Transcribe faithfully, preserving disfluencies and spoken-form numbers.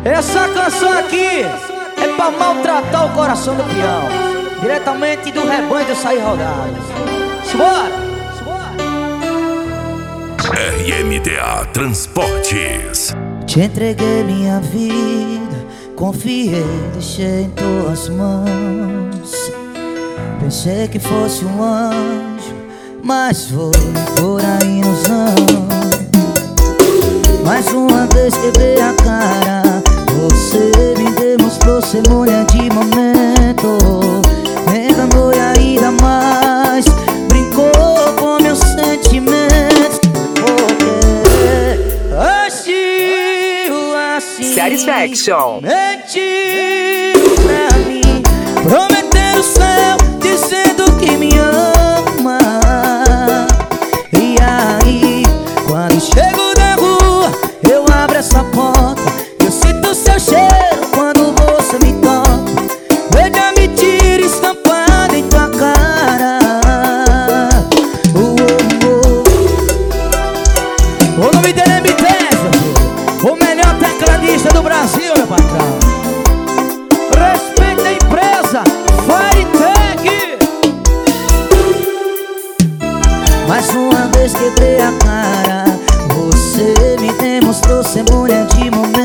Essa canção aqui é pra maltratar o coração do peão, diretamente do rebanho do Sair Rodadas. Simbora! R M D A Transportes. Te entreguei minha vida, confiei, deixei em tuas mãos. Pensei que fosse um anjo, mas foi por aí nos não. Mais uma vez quebrei a cara, você me demonstrou ser mulher de momento. Me enganou e ainda mais brincou com meus sentimentos. Porque agiu assim, Satisfaction. mentiu pra mim, prometendo o céu, dizendo que me ama. E aí, quando chego da rua, eu abro essa porta, eu sinto seu cheiro quando você me toca. Veja a mentira estampada em tua cara. Oh, oh, oh. O nome dele é Bitesa, o melhor tecladista do Brasil, meu patrão. Respeita a empresa Firetech. Mais uma vez quebrei a cara, você me demonstrou ser mulher de momento.